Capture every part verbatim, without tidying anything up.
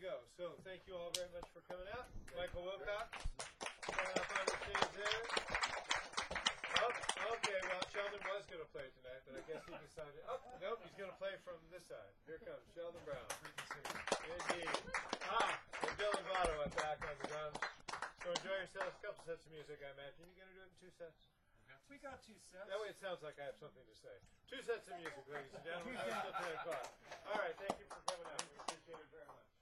go. So thank you all very much for coming out. Michael Wilcox, coming up on the stage there. Oh, okay, well, Sheldon was going to play tonight, but I guess he decided, oh, nope, he's going to play from this side. Here comes Sheldon Brown. Indeed. Ah, and Dylan Votto at back on the drums. So enjoy yourselves. A couple sets of music, I imagine. You're going to do it in two sets? We got two sets. That way it sounds like I have something to say. Two sets of music, ladies and gentlemen. Until ten o'clock. All right, thank you for coming out. We appreciate it very much.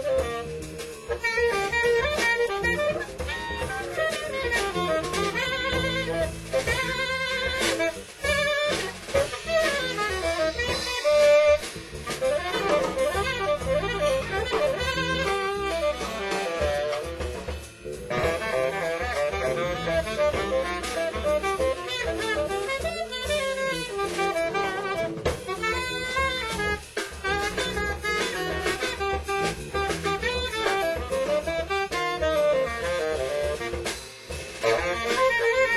Thank you.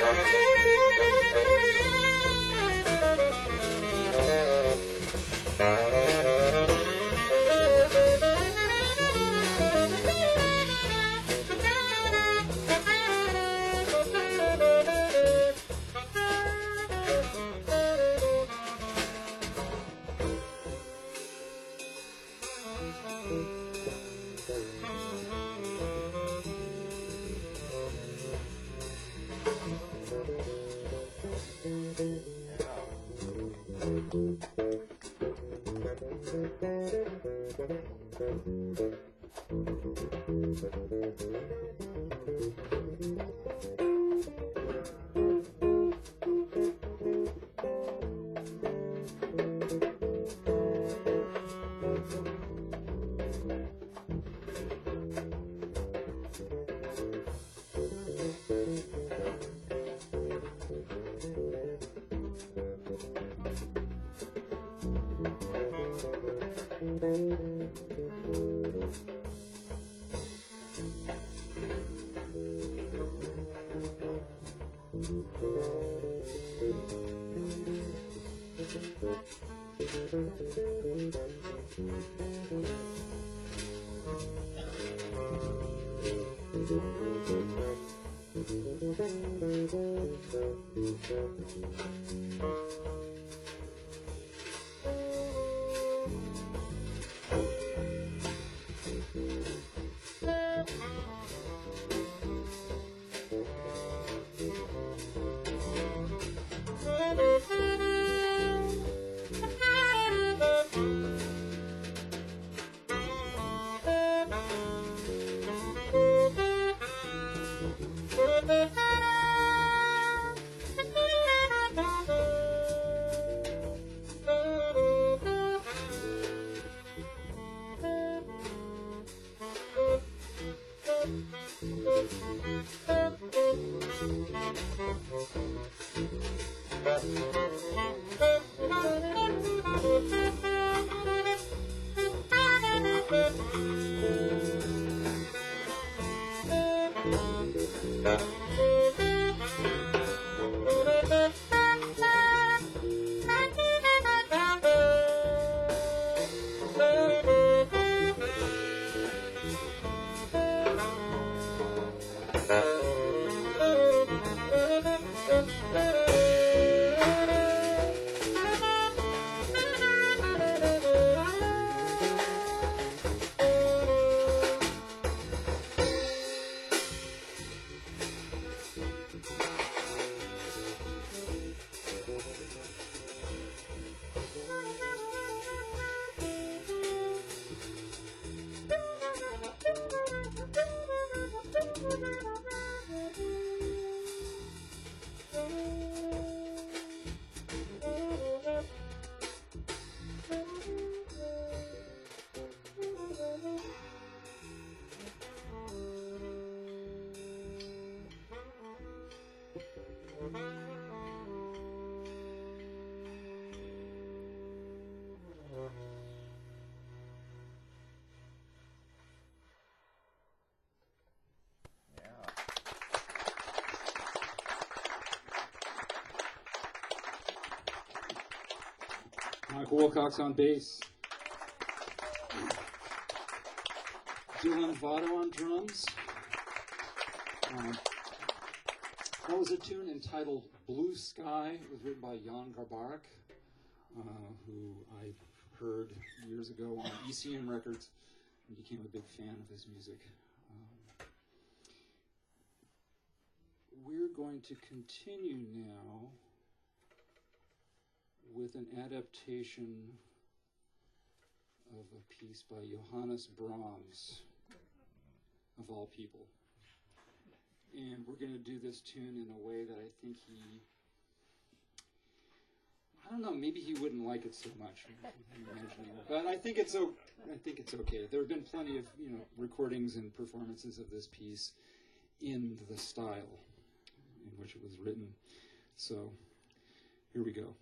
Michael Wilcox on bass. Dylan Votto on drums. Um, that was a tune entitled Blue Sky. It was written by Jan Garbarek, uh, who I heard years ago on E C M Records and became a big fan of his music. Um, we're going to continue now with an adaptation of a piece by Johannes Brahms, of all people. And we're going to do this tune in a way that I think he, I don't know, maybe he wouldn't like it so much, but I think it's o- I think it's okay. There have been plenty of, you know, recordings and performances of this piece in the style in which it was written. So here we go.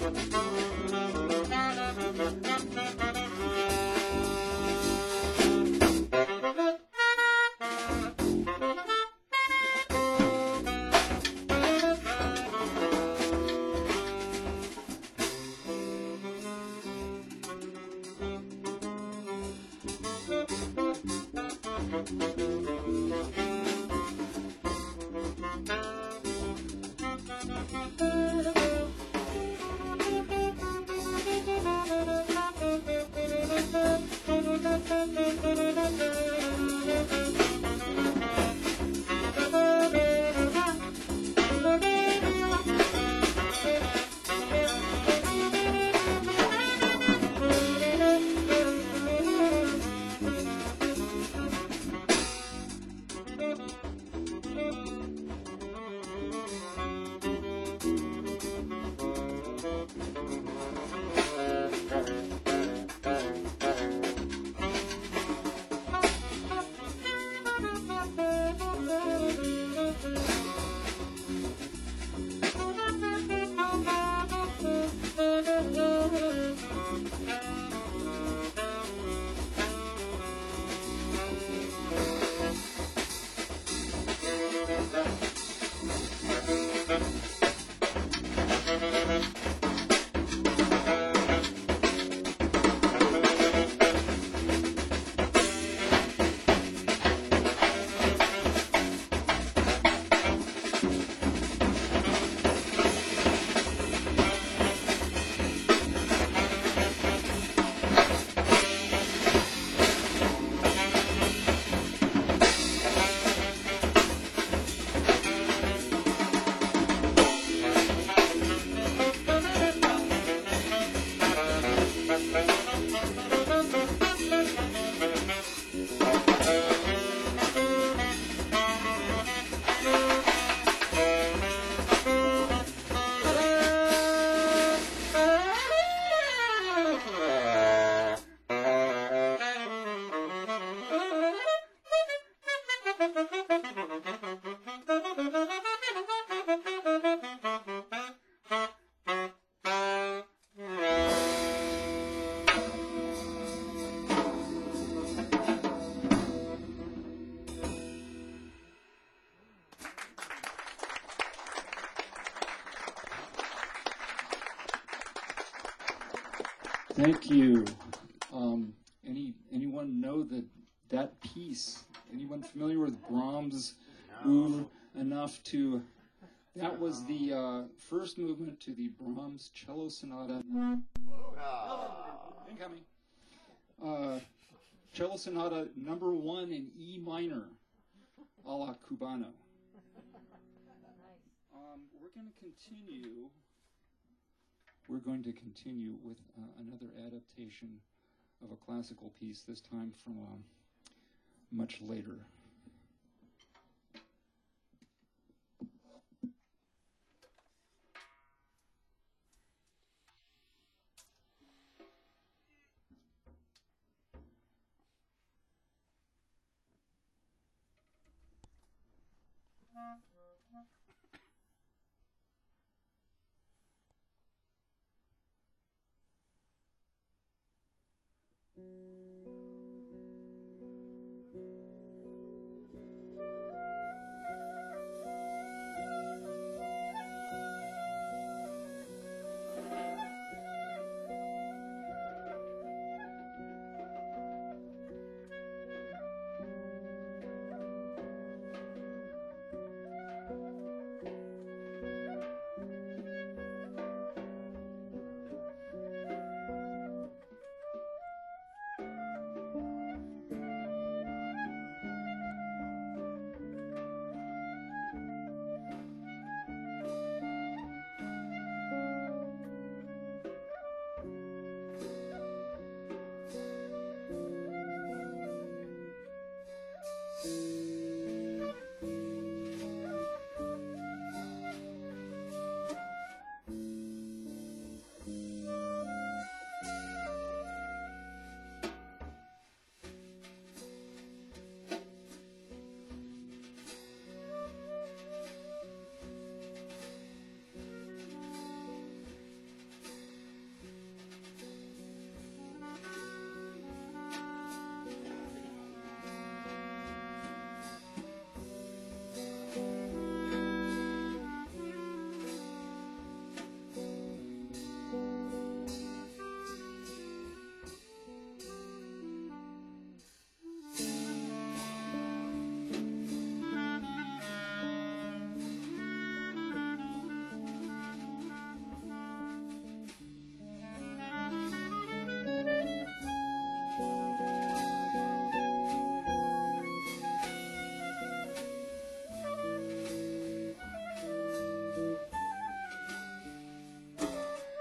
Thank you. Um, any anyone know that that piece? Anyone familiar with Brahms' oeuvre enough to? That was the uh, first movement to the Brahms Cello Sonata. Incoming. Uh, Cello Sonata number one in E minor, a la Cubano. Um, we're going to continue. We're going to continue with uh, another adaptation of a classical piece, this time from um, much later.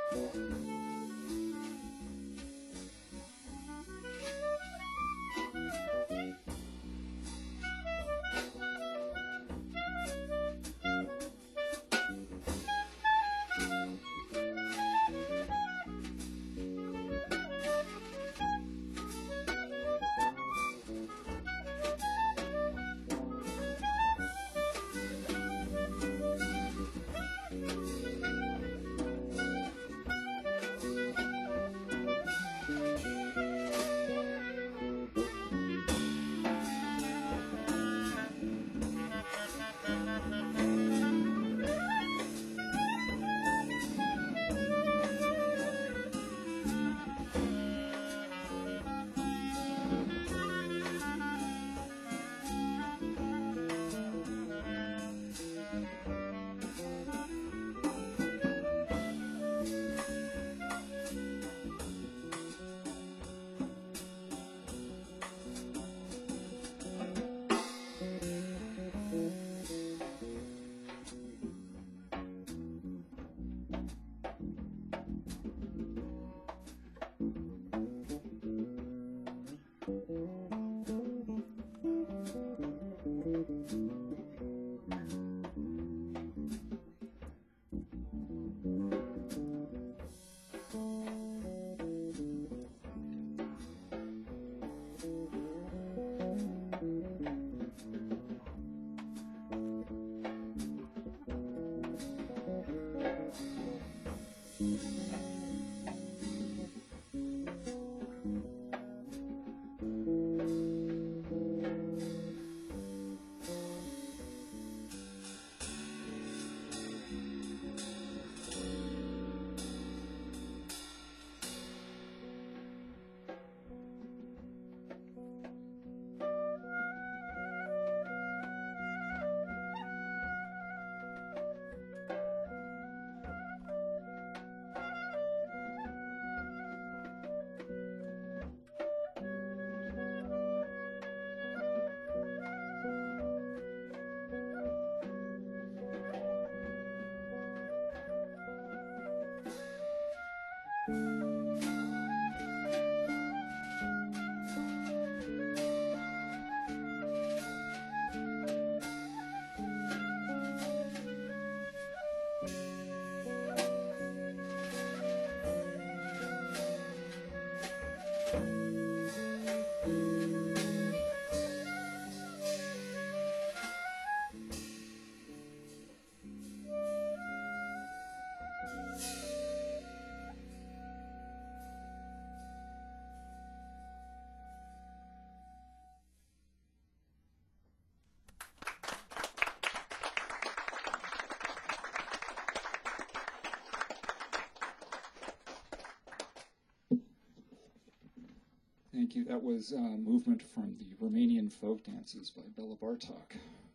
Thank you. That was a movement from the Romanian folk dances by Bela Bartok.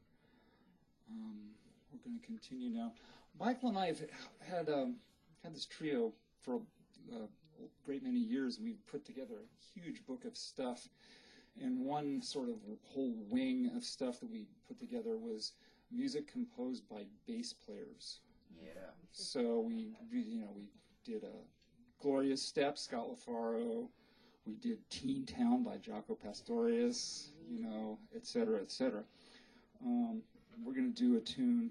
Um, we're going to continue now. Michael and I have had um, had this trio for a, a great many years, and we've put together a huge book of stuff. And one sort of whole wing of stuff that we put together was music composed by bass players. Yeah. So we, you know, we did a Glorious Step, Scott LaFaro. We did Teen Town by Jaco Pastorius, you know, et cetera, et cetera. Um, we're going to do a tune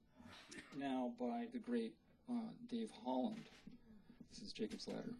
now by the great uh, Dave Holland. This is Jacob's Ladder.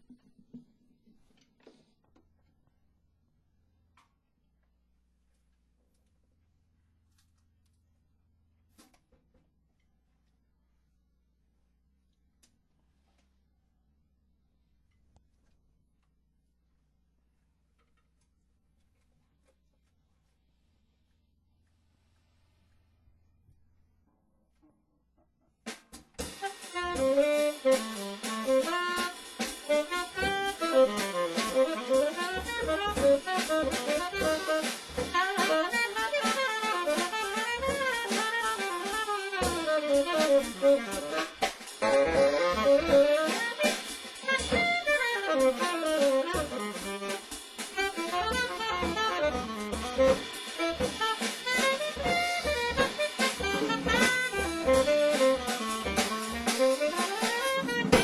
Thank you.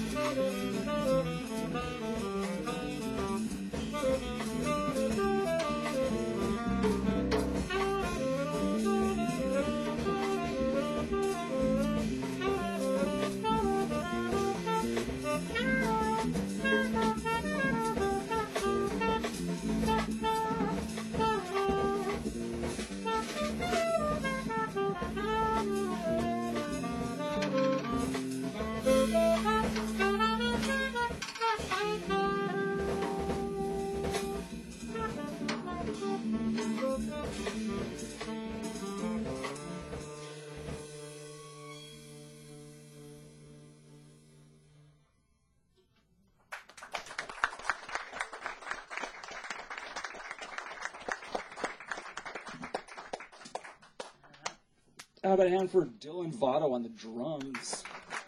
How about a hand for Dylan Votto on the drums?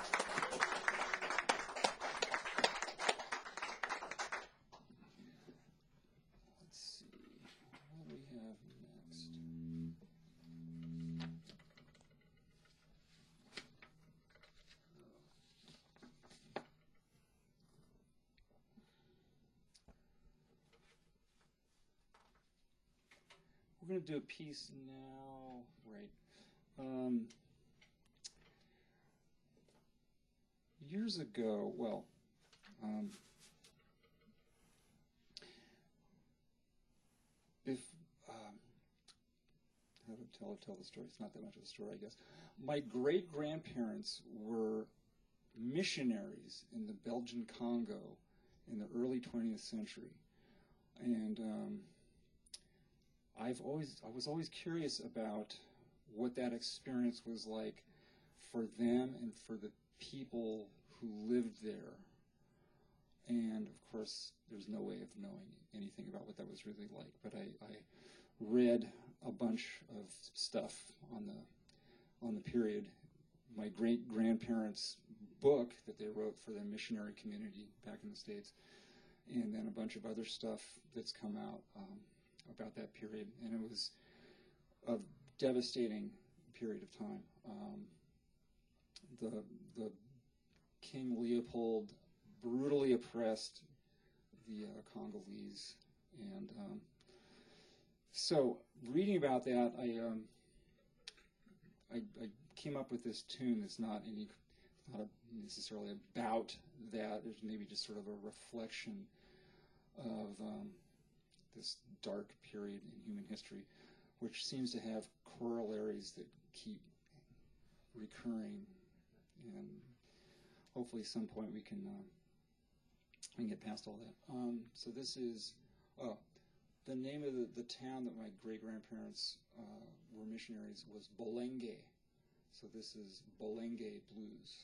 Let's see, what do we have next? We're going to do a piece now, right? Um, years ago, well, um, if um, how to tell tell the story? It's not that much of a story, I guess. My great grandparents were missionaries in the Belgian Congo in the early twentieth century, and um, I've always I was always curious about what that experience was like for them and for the people who lived there. And of course, there's no way of knowing anything about what that was really like. But I, I read a bunch of stuff on the on the period. My great grandparents' book that they wrote for their missionary community back in the States, and then a bunch of other stuff that's come out um, about that period. And it was a devastating period of time. Um, the the King Leopold brutally oppressed the uh, Congolese, and um, so reading about that, I, um, I I came up with this tune that's not any not a, necessarily about that. There's maybe just sort of a reflection of um, this dark period in human history, which seems to have corollaries that keep recurring, and hopefully at some point we can uh, we can get past all that. Um, so this is oh, the name of the, the town that my great grandparents uh, were missionaries was Bolenge. So this is Bolenge Blues.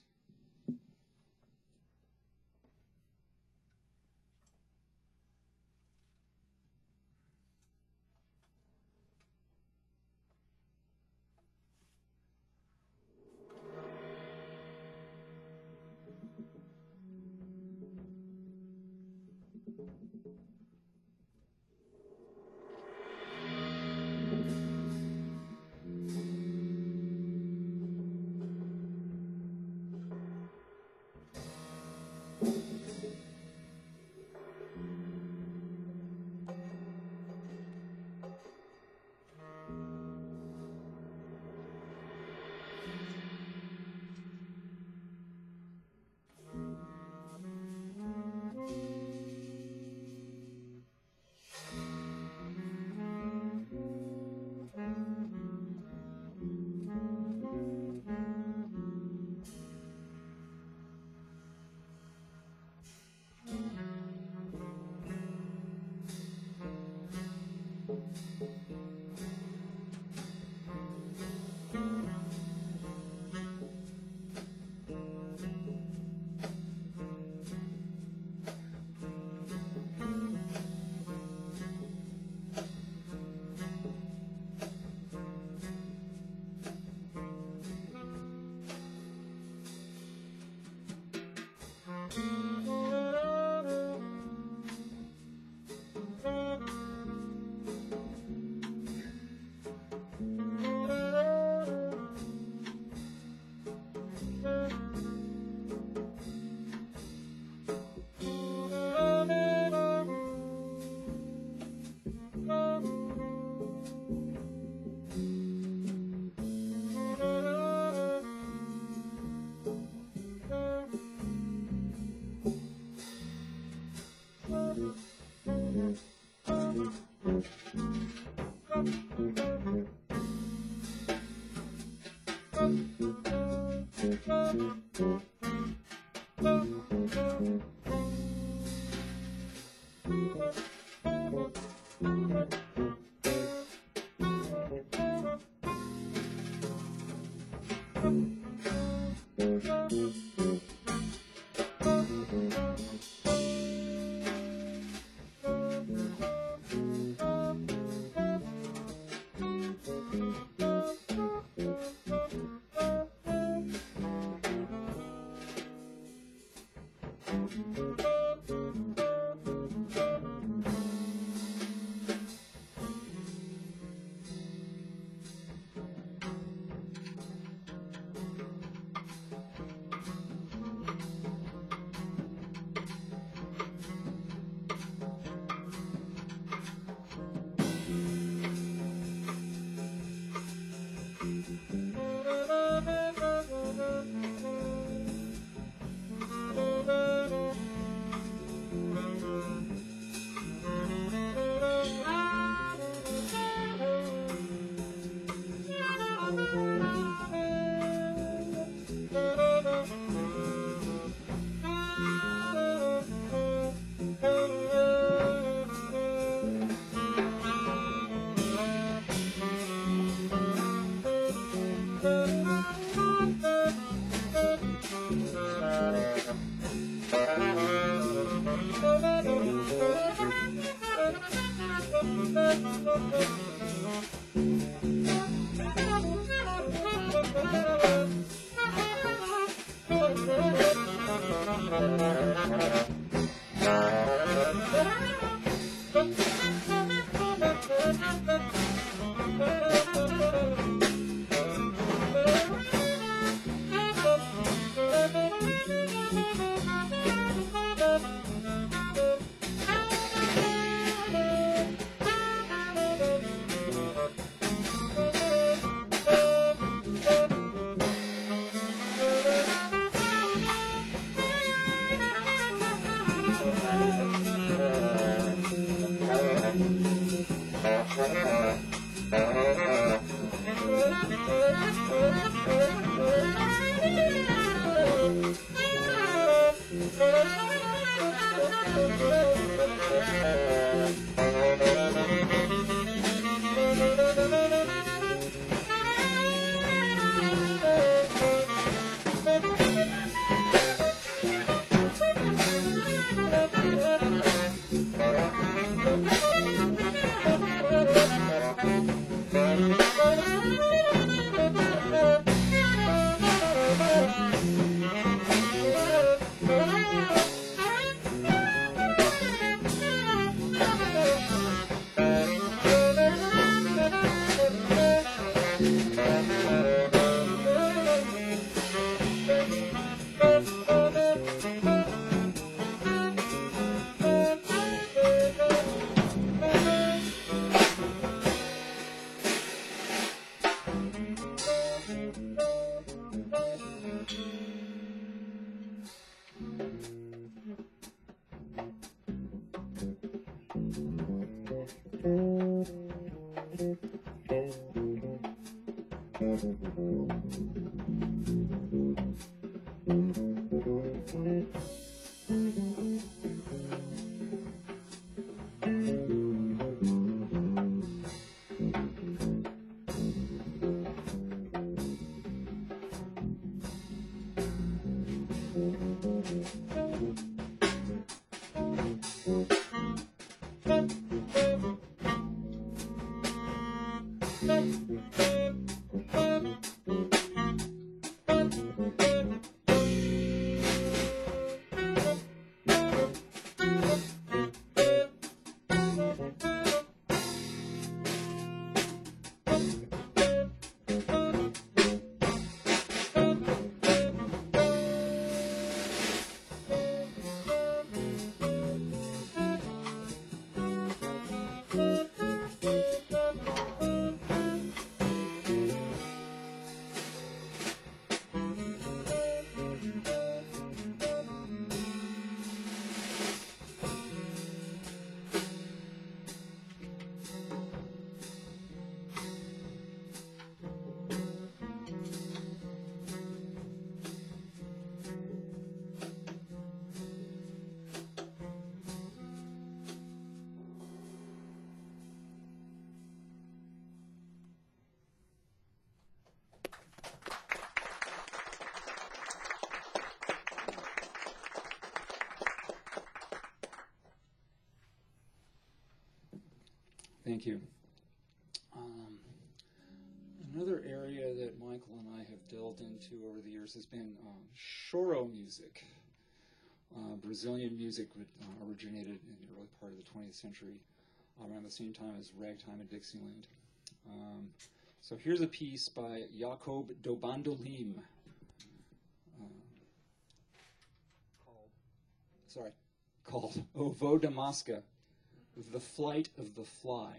Thank you. Um, another area that Michael and I have delved into over the years has been um, choro music. Uh, Brazilian music would, uh, originated in the early part of the twentieth century, around the same time as ragtime and Dixieland. Um, so here's a piece by Jacob do Bandolim, uh, called, sorry, called O Voo da Mosca, The Flight of the Fly.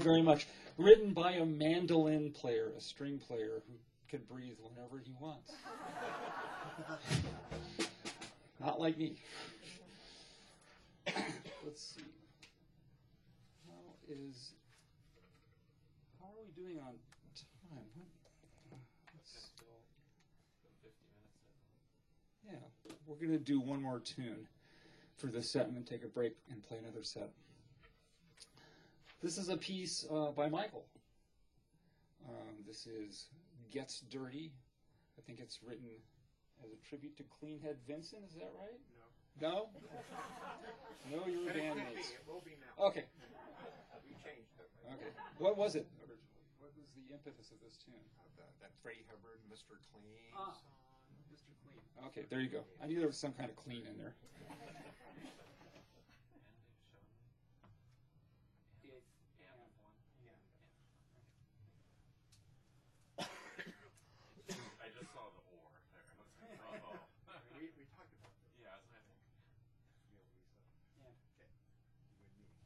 very much. Written by a mandolin player, a string player who can breathe whenever he wants. Not like me. Let's see. How is how are we doing on time? Let's, yeah, we're gonna do one more tune for this set and then take a break and play another set. This is a piece uh, by Michael. Um, this is Gets Dirty. I think it's written as a tribute to Cleanhead Vincent. Is that right? No. No? No, you were bandmates. It will be now. Okay. We changed it. Okay. What was it originally? What was the impetus of this tune? Uh, the, that Freddie Hubbard, Mister Clean Ah. song. Mister Clean. Okay, there you go. I knew there was some kind of clean in there. I just saw the or there. We, we talked about this. Yeah, that's what I think. You know, Lisa. Yeah. Okay. You and me.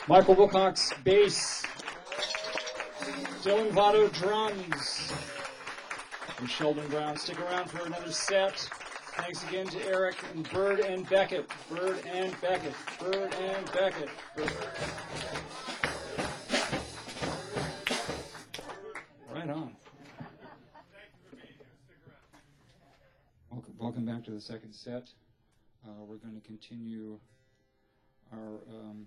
Michael Wilcox, bass. Dylan Votto, drums. And Sheldon Brown, stick around for another set. Thanks again to Eric and Bird and Beckett. Bird and Beckett. Bird and Beckett. Bird. Right on. Welcome, welcome back to the second set. Uh, we're going to continue our um,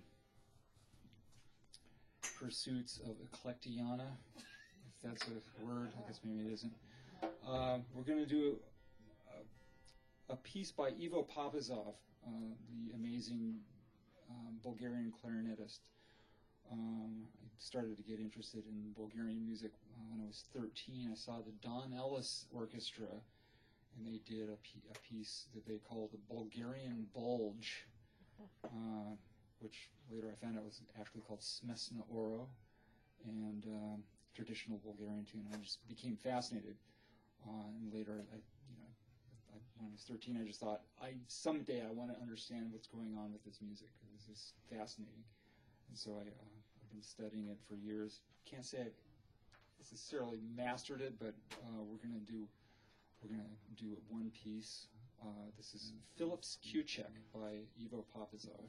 pursuits of Eclectiana, if that's a word. I guess maybe it isn't. Uh, we're going to do a, a piece by Ivo Papazov, uh, the amazing um, Bulgarian clarinetist. Um, I started to get interested in Bulgarian music uh, when I was thirteen. I saw the Don Ellis Orchestra, and they did a, p- a piece that they called the Bulgarian Bulge, uh, which later I found out was actually called Smesna Oro, and um, traditional Bulgarian tune. And I just became fascinated. Uh, and later, I, you know, I, when I was thirteen, I just thought, I someday I want to understand what's going on with this music. This is fascinating. And so I, uh, I've been studying it for years. Can't say I've necessarily mastered it, but uh, we're going to do we're going to do one piece. Uh, this is Phillips Q-Check by Ivo Papazov.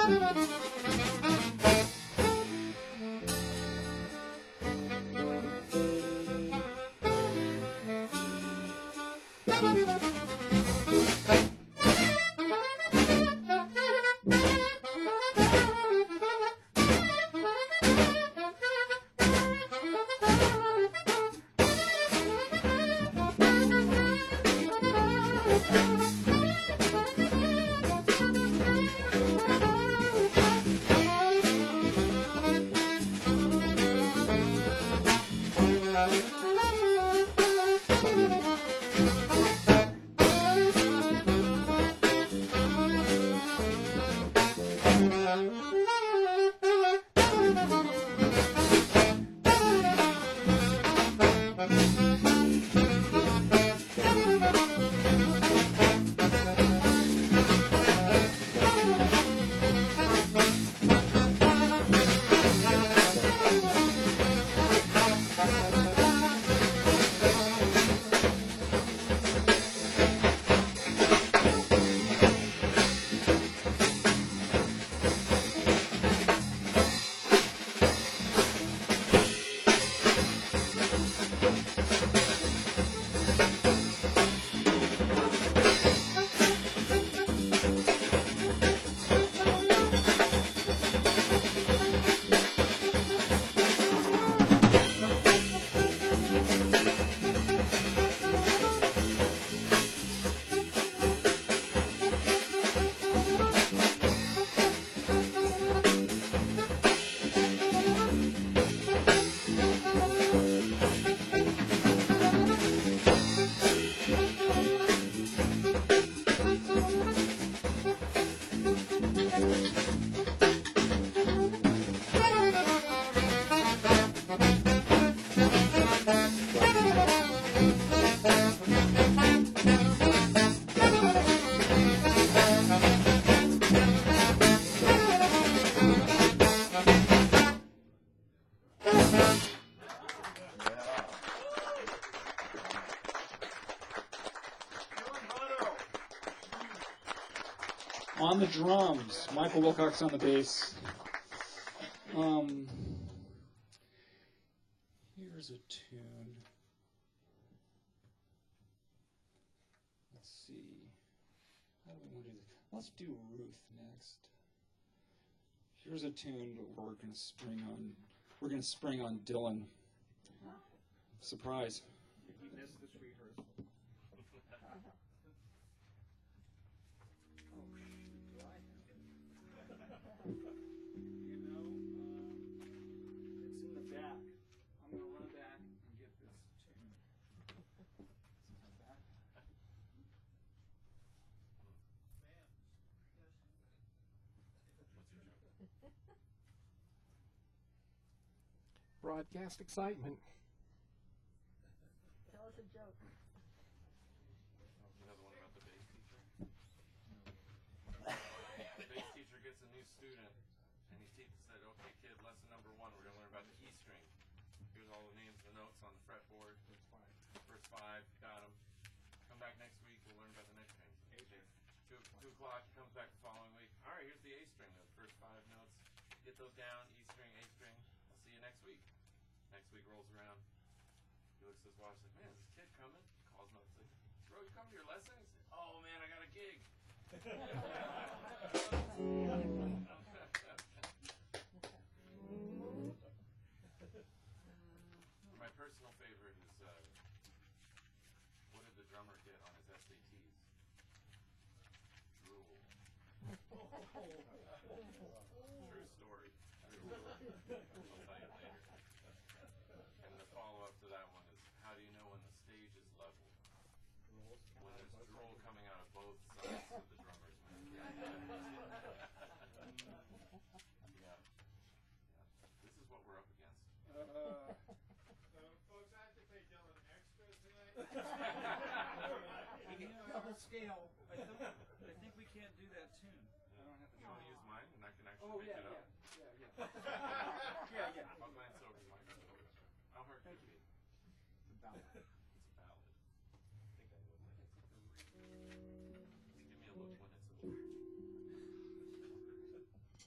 On the drums, Michael Wilcox on the bass. Um, here's a tune. Let's see. How do we want to do this? Let's do Ruth next. Here's a tune that we're gonna spring on. We're gonna spring on Dylan. Surprise. We missed this rehearsal. You know, uh, it's in the back. I'm going to run back and get this tune. It's in the back. Broadcast excitement. Tell us a joke. You know the one about the bass teacher? The bass teacher gets a new student, and he te- said, okay, kid, lesson number one, we're going to learn about the E string. Here's all the names and the notes on the fretboard. First five, got them. Come back next week, we'll learn about the next string. Two, two o'clock, he comes back the following week. All right, here's the A string, the first five notes. Get those down, E string, A string. I'll see you next week. Next week rolls around. He looks at his watch, like, man, is this kid coming? Calls him up, says, bro, you come to your lesson? He said, oh man, I got a gig. My personal favorite is, uh, what did the drummer get on his S A Ts? Drool. True story. True. I'll tell you later. And the follow-up to that one is, how do you know when the stage is level? When there's drool coming out of both sides of the drummer's mouth. Yeah. Yeah. This is what we're up against. Uh, so, folks, I have to pay Dylan extra tonight. Double scale. I think, I think we can't do that tune. I don't have You want to use mine, and I can actually Oh, make yeah, it up? yeah, yeah, yeah. yeah, yeah. I'll glance over the microphone. How hard could it be? It's a ballad. It's a ballad. I think I know when it's a Give me a look when it's a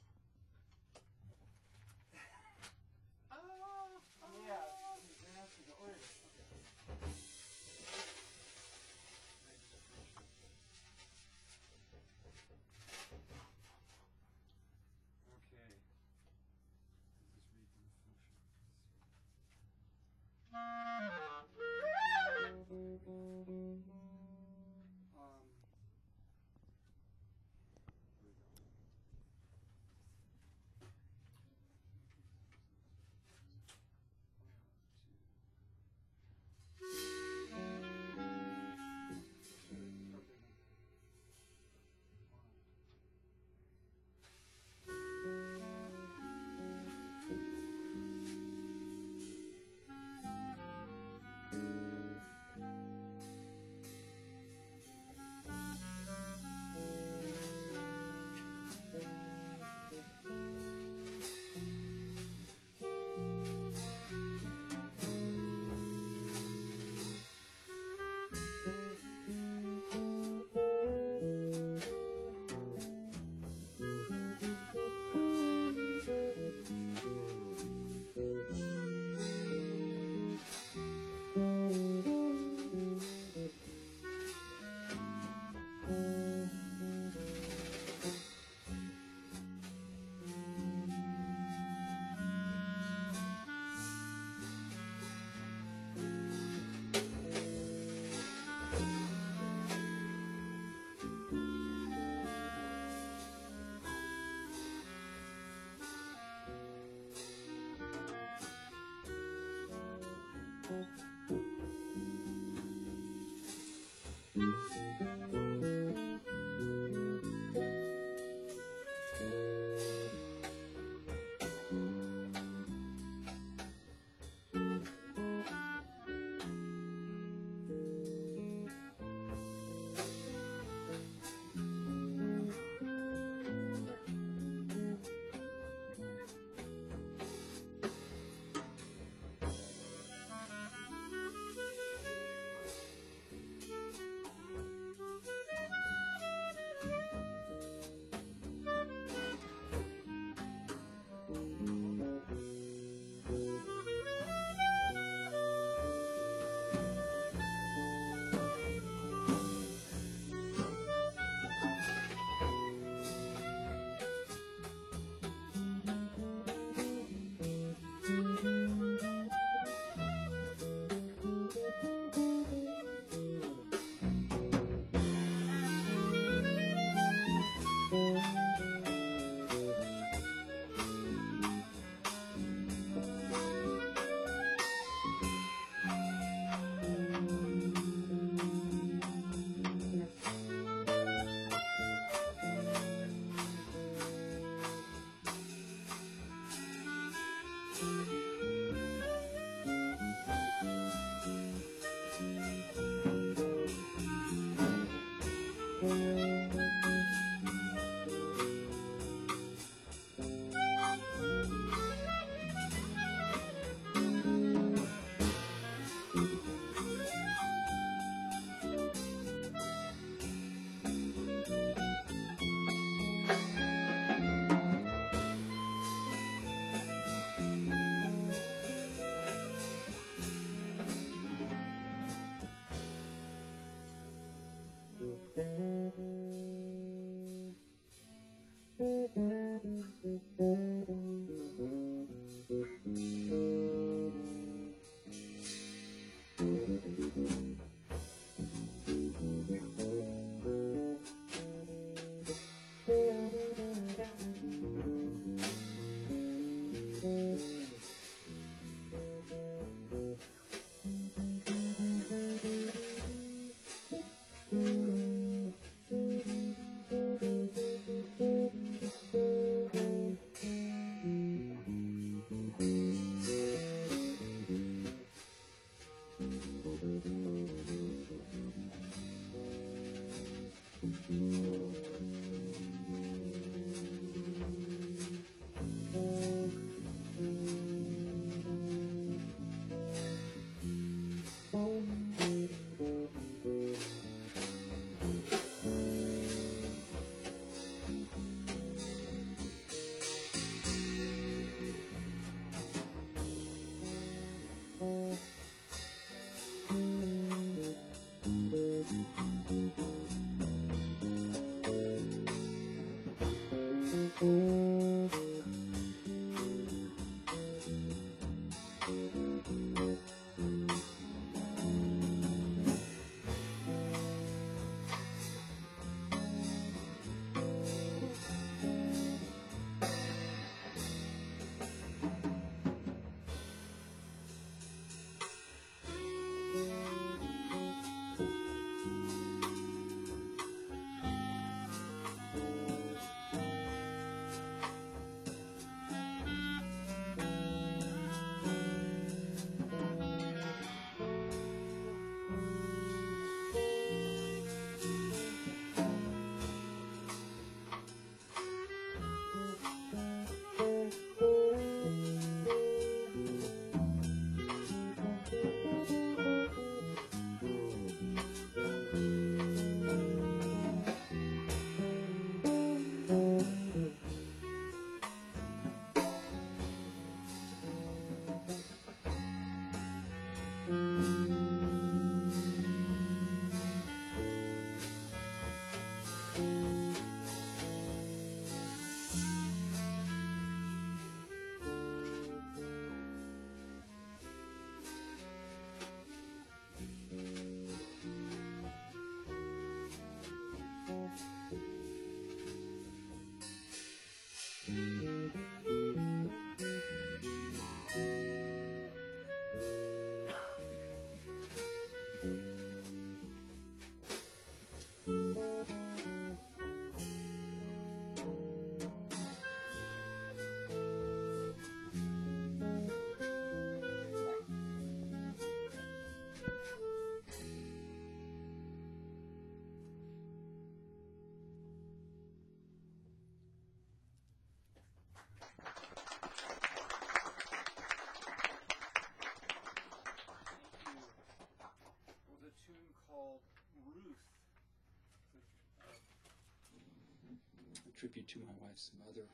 tribute to my wife's mother.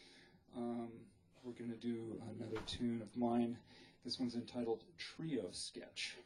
Um, we're going to do another tune of mine. This one's entitled Trio Sketch.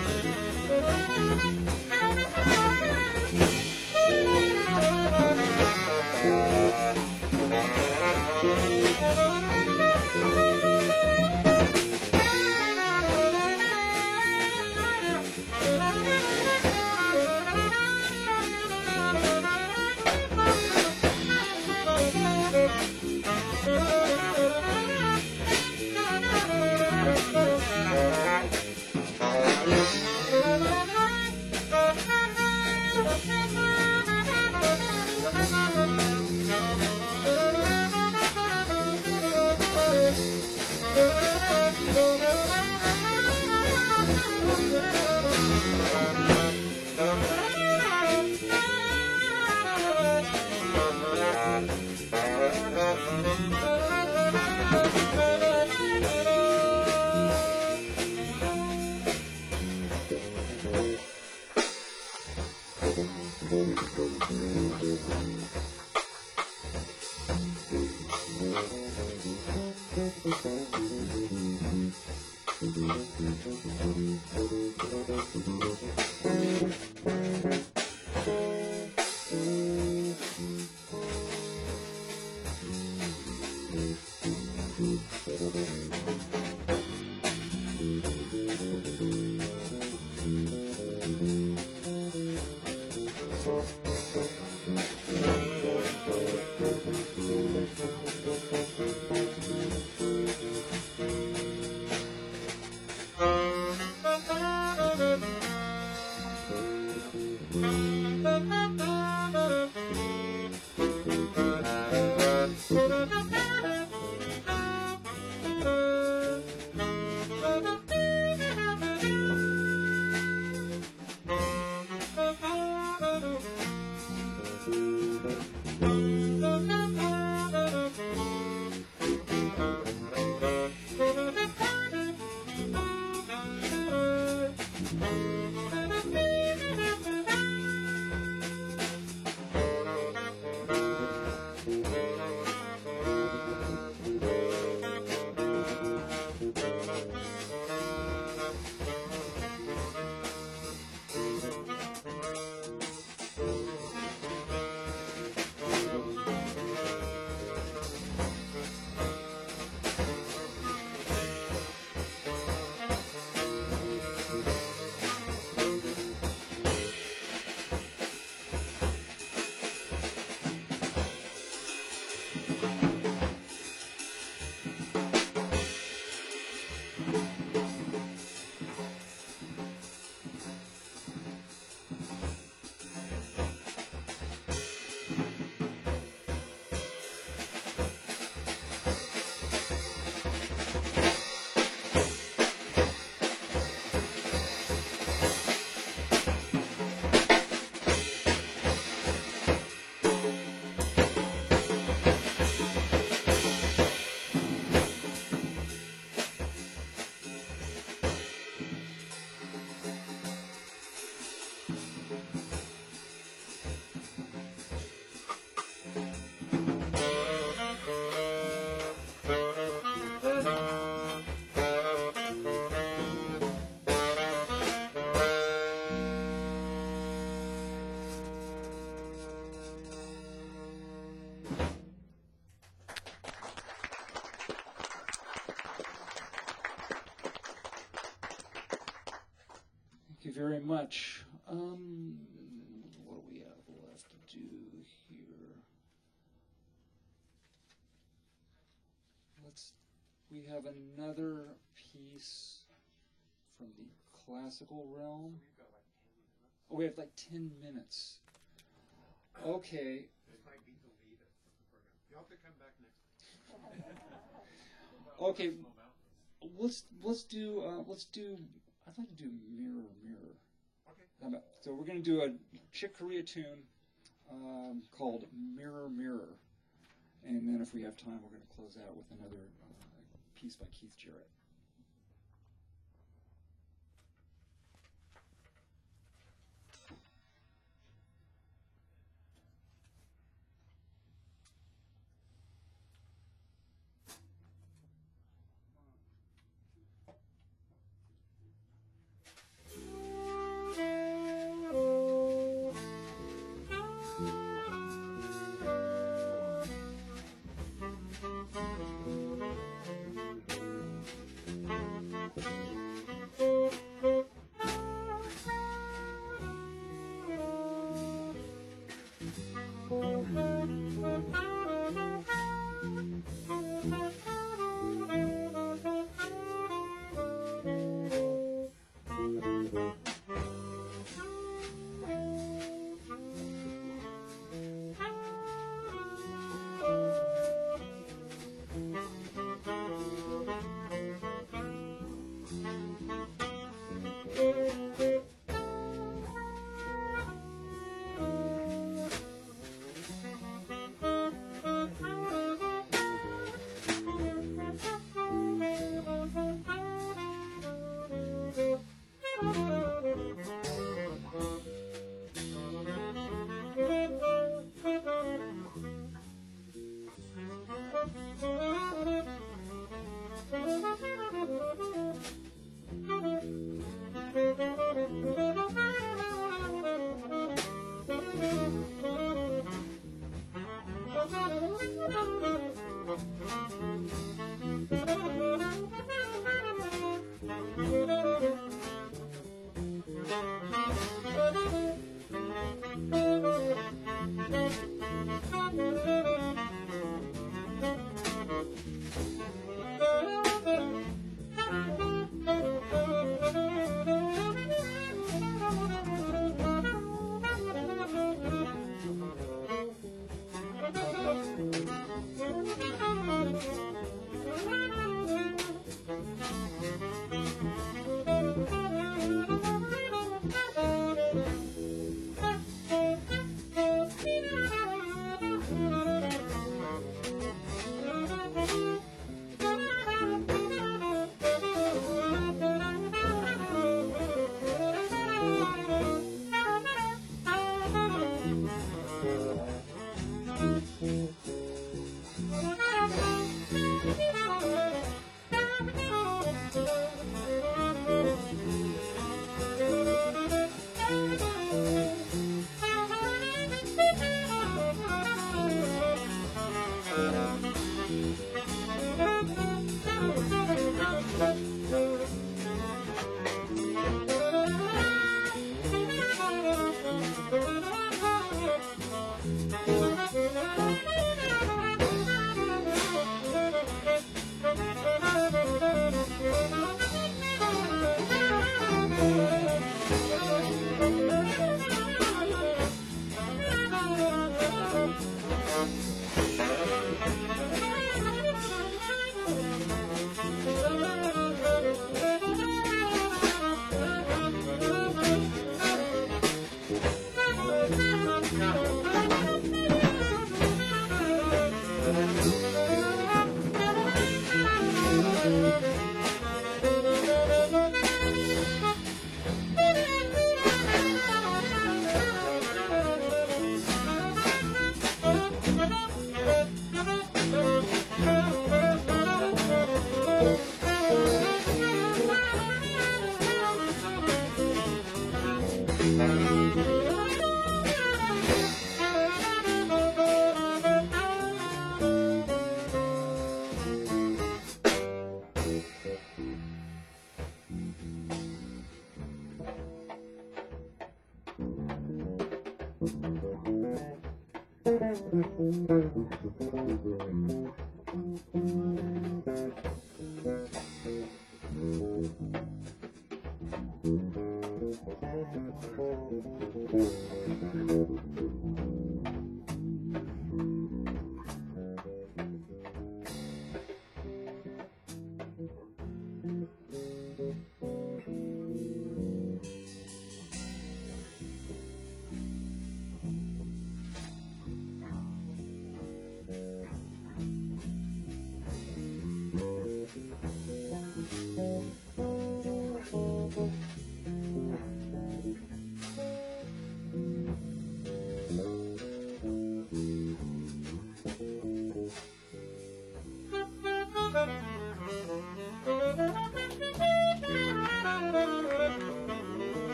Thank you. Thank you very much. Um, what do we have left to do here? Let's. We have another piece from the classical realm. Oh, we have like ten minutes. Okay. This might be deleted from the program. You'll have to come back next week. Okay. Let's let's do uh, let's do. I'd like to do Mirror Mirror. Okay. How about- So we're going to do a Chick Corea tune um, called Mirror Mirror, and then if we have time, we're going to close out with another uh, piece by Keith Jarrett.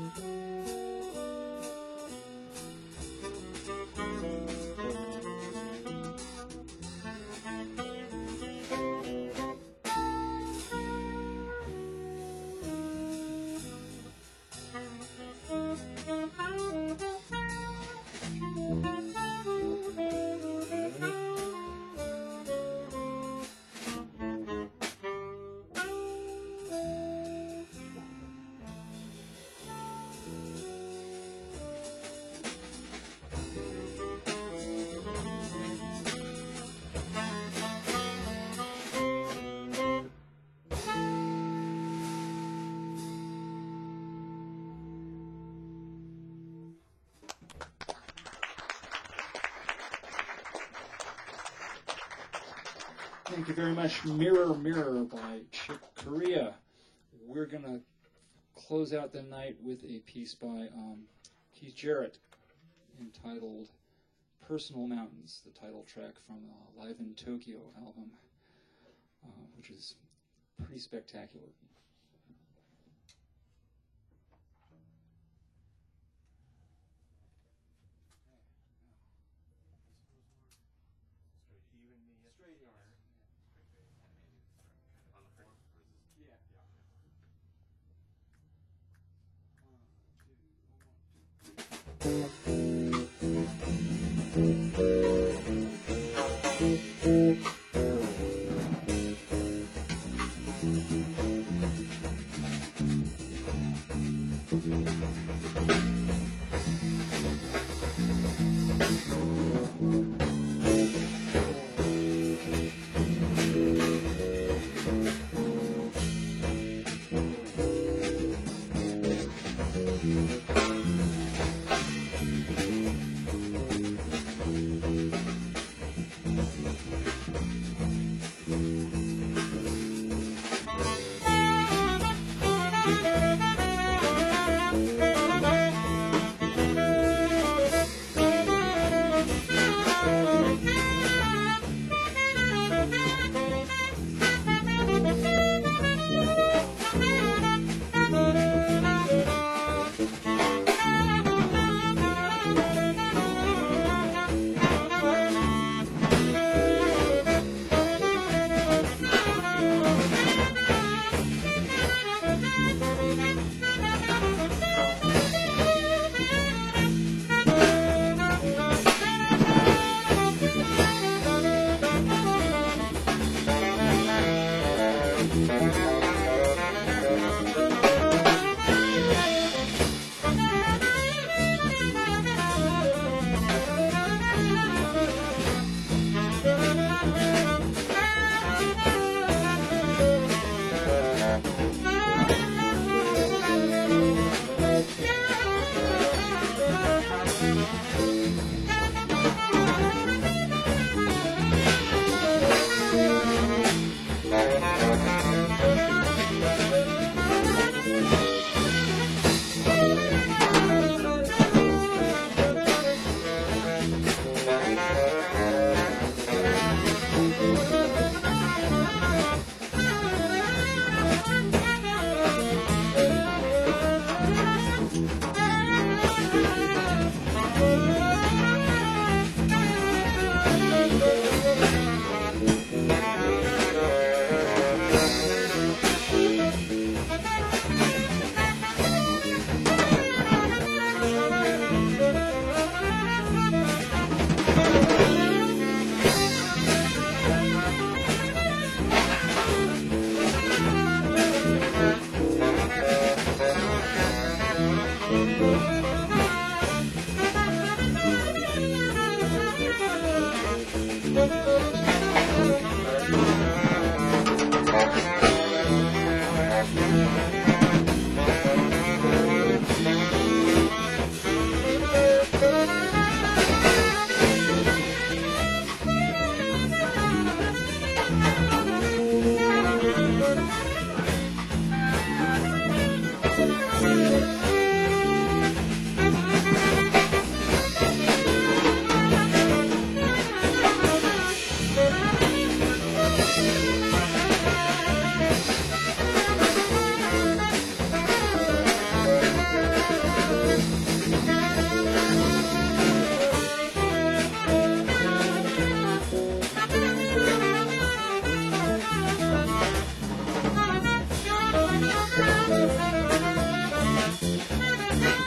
Thank you very much. Mirror, Mirror by Chick Corea. We're going to close out the night with a piece by um, Keith Jarrett entitled Personal Mountains, the title track from the Live in Tokyo album, uh, which is pretty spectacular.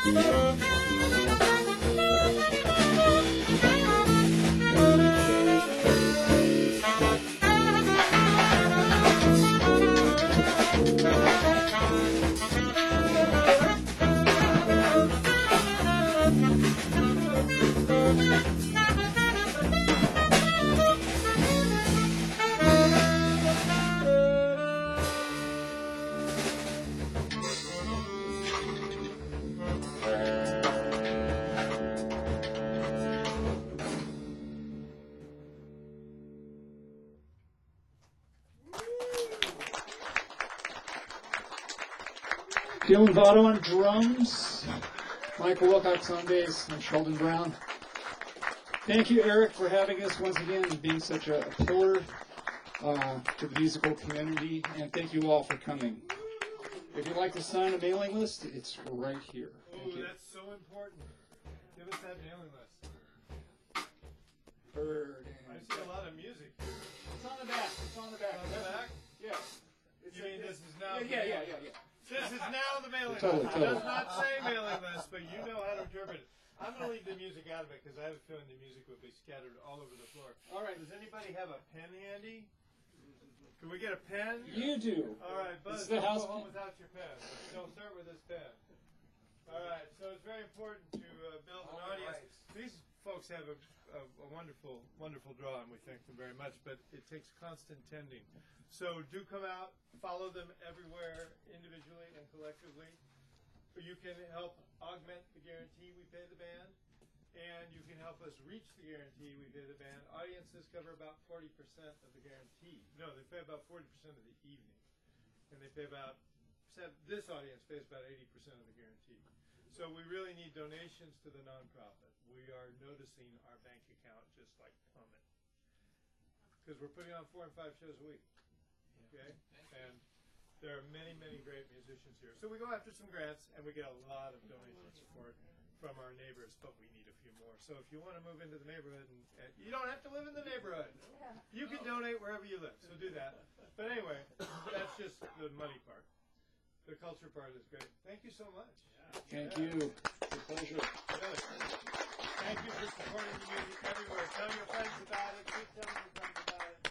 Dylan Votto on drums, Michael Wilcox on bass, and Sheldon Brown. Thank you, Eric, for having us once again and being such a, a pillar uh, to the musical community, and thank you all for coming. If you'd like to sign a mailing list, it's right here. Thank Oh, you. that's so important. Give us that mailing list. Bird I and- see a lot of music. It's on the back. It's on the back. On the back? Yeah. It's You mean a- this is now? Yeah, yeah, yeah, yeah, yeah. This is now the mailing Totally, list. totally. It does not say mailing list, but you know how to interpret it. I'm going to leave the music out of it because I have a feeling the music will be scattered all over the floor. All right, does anybody have a pen handy? Can we get a pen? You do. All right, Buzz, It's the don't house go home pen. without your pen. Don't start with this pen. All right, so it's very important to uh, build an All audience. right. These folks have a, a, a wonderful, wonderful draw, and we thank them very much, but it takes constant tending. So do come out, follow them everywhere, individually and collectively. You can help augment the guarantee we pay the band, and you can help us reach the guarantee we pay the band. Audiences cover about forty percent of the guarantee. No, they pay about forty percent of the evening. And they pay about, this audience pays about eighty percent of the guarantee. So we really need donations to the nonprofit. We are noticing our bank account just like plummet. Because we're putting on four and five shows a week. Okay? And there are many, many great musicians here. So we go after some grants, and we get a lot of donation support from our neighbors, but we need a few more. So if you want to move into the neighborhood, and, and you don't have to live in the neighborhood. You can donate wherever you live, so do that. But anyway, that's just the money part. The culture part is great. Thank you so much. Thank you. It's a pleasure. Really. Thank you for supporting the music everywhere. Tell your friends about it. Keep telling your friends about it.